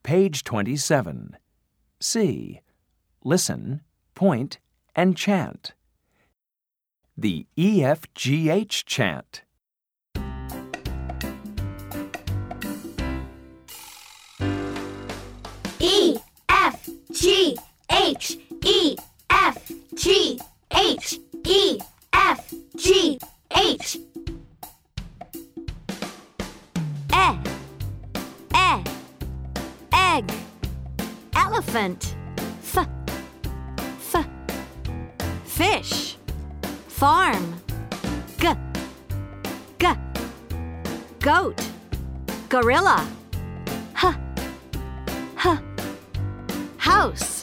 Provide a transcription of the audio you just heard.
Page 27. C. Listen, point, and chant. The EFGH chant. E-F-G-H, E-F-G-H, E-F-G-H. Egg, elephant, fish, farm, goat, gorilla, house.